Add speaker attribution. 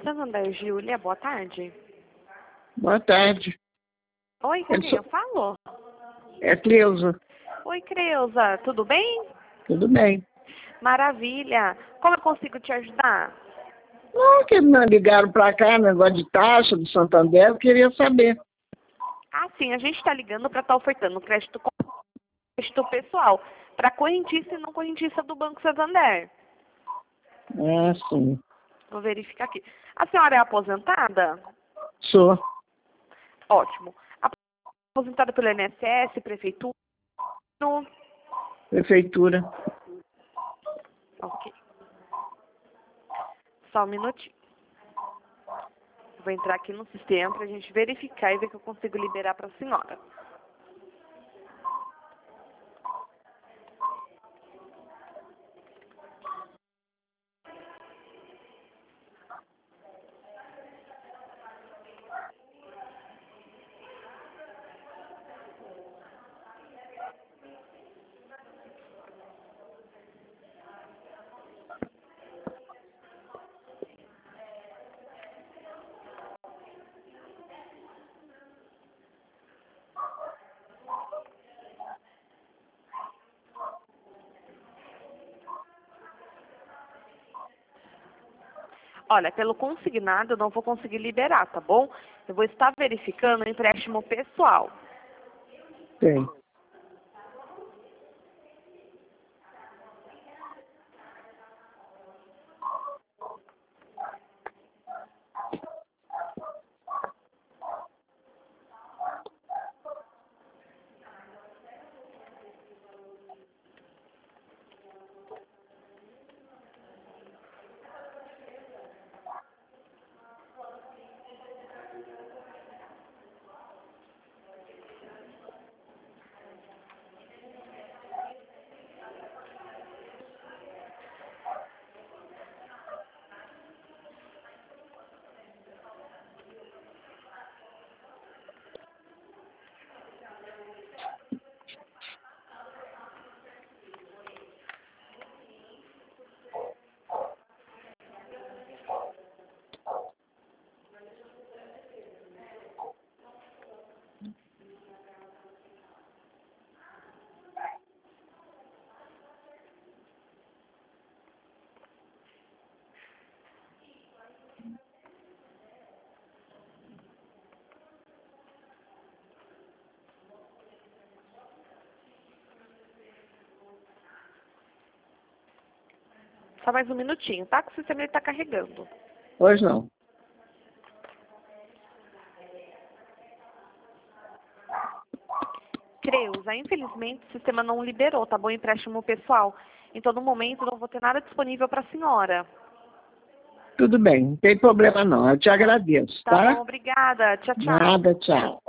Speaker 1: Santander, Júlia, boa tarde.
Speaker 2: Boa tarde.
Speaker 1: Oi, com quem eu falo?
Speaker 2: É Cleusa.
Speaker 1: Oi, Creuza, tudo bem?
Speaker 2: Tudo bem.
Speaker 1: Maravilha. Como eu consigo te ajudar?
Speaker 2: Não, que não ligaram para cá, negócio de taxa do Santander, eu queria saber.
Speaker 1: Ah, sim, a gente está ligando para estar ofertando crédito pessoal para correntista e não correntista do Banco Santander.
Speaker 2: Ah, sim.
Speaker 1: Vou verificar aqui. A senhora é aposentada?
Speaker 2: Sou.
Speaker 1: Ótimo. Aposentada pelo INSS, prefeitura?
Speaker 2: Prefeitura.
Speaker 1: Ok. Só um minutinho. Vou entrar aqui no sistema para a gente verificar e ver que eu consigo liberar para a senhora. Olha, pelo consignado eu não vou conseguir liberar, tá bom? Eu vou estar verificando o empréstimo pessoal.
Speaker 2: Tem.
Speaker 1: Só mais um minutinho, tá? Que o sistema está carregando.
Speaker 2: Pois não.
Speaker 1: Creuza, infelizmente o sistema não liberou, tá bom? Empréstimo pessoal. Então, no momento, eu não vou ter nada disponível para a senhora.
Speaker 2: Tudo bem, não tem problema não. Eu te agradeço,
Speaker 1: Tá bom?
Speaker 2: tá?
Speaker 1: Obrigada. Tchau, tchau.
Speaker 2: Nada, tchau.